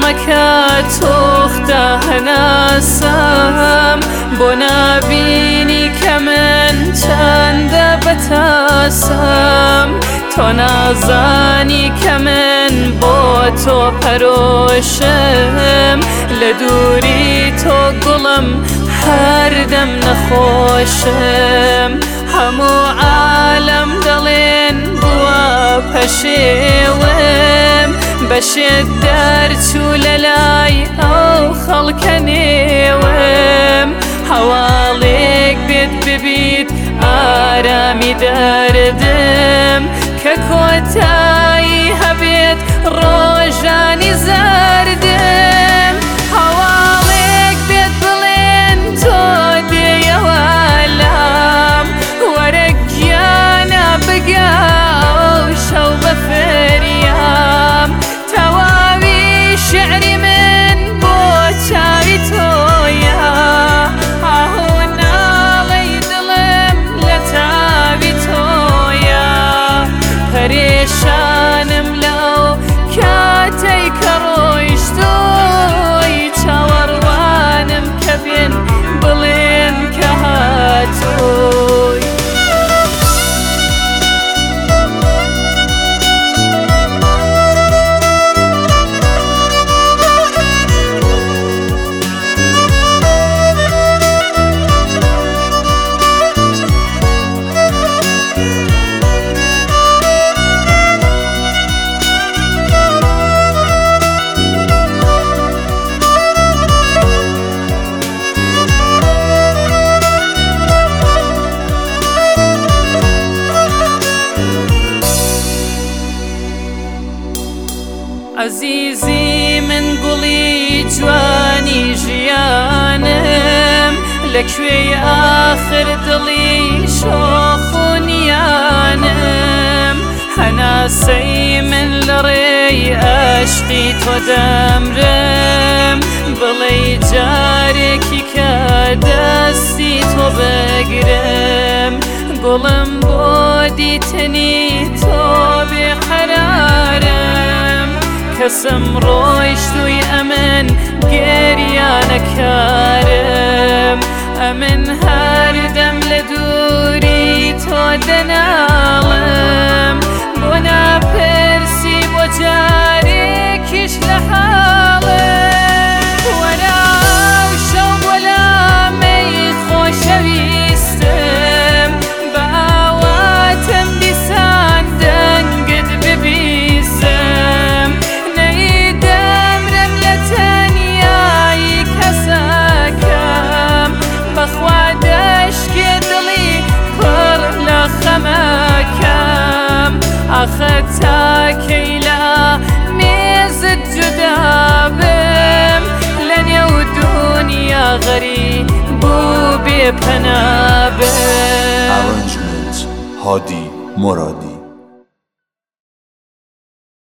دەمەکە تۆخدا هەناسم بۆ نابینی کە من چەندە بەتاسم تۆ نازانی کە من بۆ تۆ پەرۆشم لە دووری تۆ گوڵم هەردەم نەخۆشم هەموو عالەم دەڵێن بووە پەشێوم بەشێت دەرچوو لەلای ئەو خەڵکە نێوم هەواڵێک بێت ببیت ئارامی دەردم کە کۆتایی هەبێت ڕۆژانی زەردم هەواڵێک بێت بڵێن تۆ دێیەوە لام وەرە گیانە بگە ئەو شەو بە فریام تەواوی شعری من بۆ چاوی تۆیە ئاهۆ ناڵەی دڵم لە تاوی تۆیە پەرێشانم لەو کاتەی کە ڕۆیشتۆی چاوەڕوانم کە بێن بڵێن کە هاتۆی عزیزی من گوڵی جوانی ژیانم لەکوێی ئاخر دڵی شۆخونیانم هەناسەی من لە ڕێی ئاشقی تۆ دەمرم بڵێ جارێکی کە دەستی تۆ بەگرم گوڵم بۆ دیتنی تۆ بێقەرارم کەسم ڕۆیشتووی ئەمن گێریانەکارم ئەمن هەردەم لە دووری تۆ دەناڵم بۆ ناپرسی بۆ جارێکیش لە حاڵم وەرە ئەو شەو وەلامەی خۆشەویستم بە ئاواتم دیسان دەنگت ببیستم بەخوا دەشکێ دڵی پڕ لە خەمەکەم ئاخە تاکەی لە مێزت جودا بم لە نێو دونیا غەریب بوو بێپەنا بم Arrangement هادی مرادی